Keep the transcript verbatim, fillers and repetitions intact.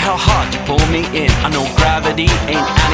how hard you pull me in. I know gravity ain't